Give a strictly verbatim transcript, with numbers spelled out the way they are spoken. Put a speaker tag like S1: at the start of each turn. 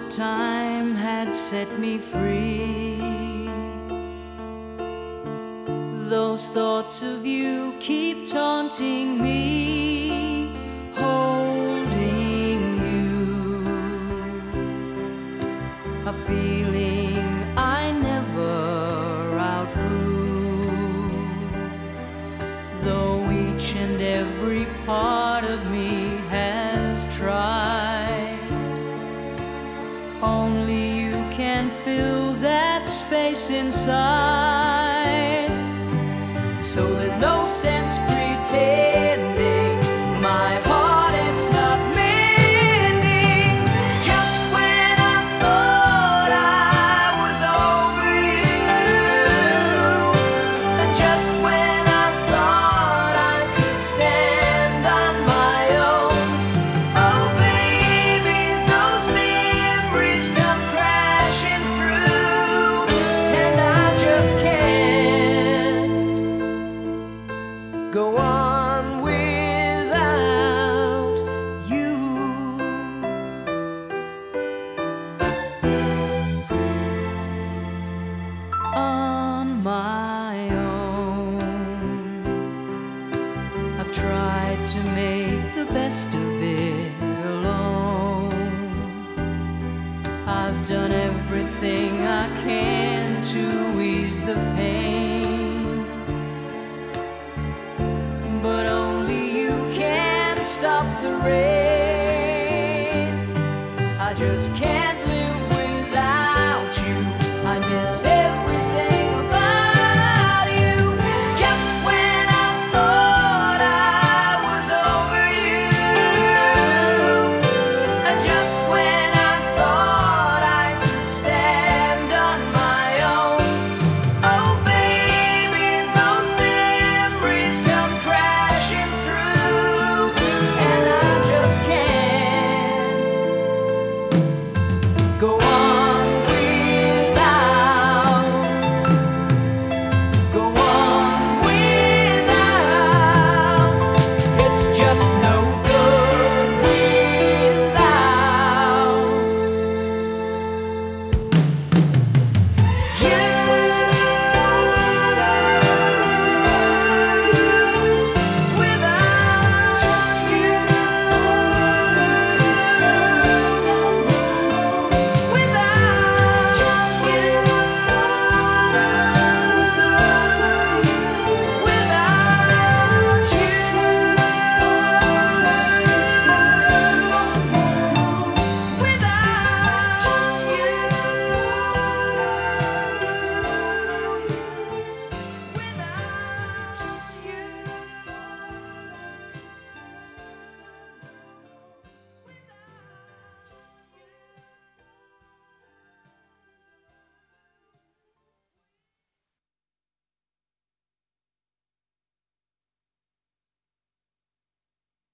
S1: thought time had set me free. Those thoughts of you keep taunting me, holding you, a feeling I never outgrew. Though each and every part of me has tried, only you can fill that space inside. So there's no sense pretending my heart it's not mending. Just when I thought I was over you, and just when I thought I could stand on my own, oh baby, those memories come crashing through, and I just can't go on without you. On my own, I've tried to make the best of it alone. I've done everything I can to ease the pain.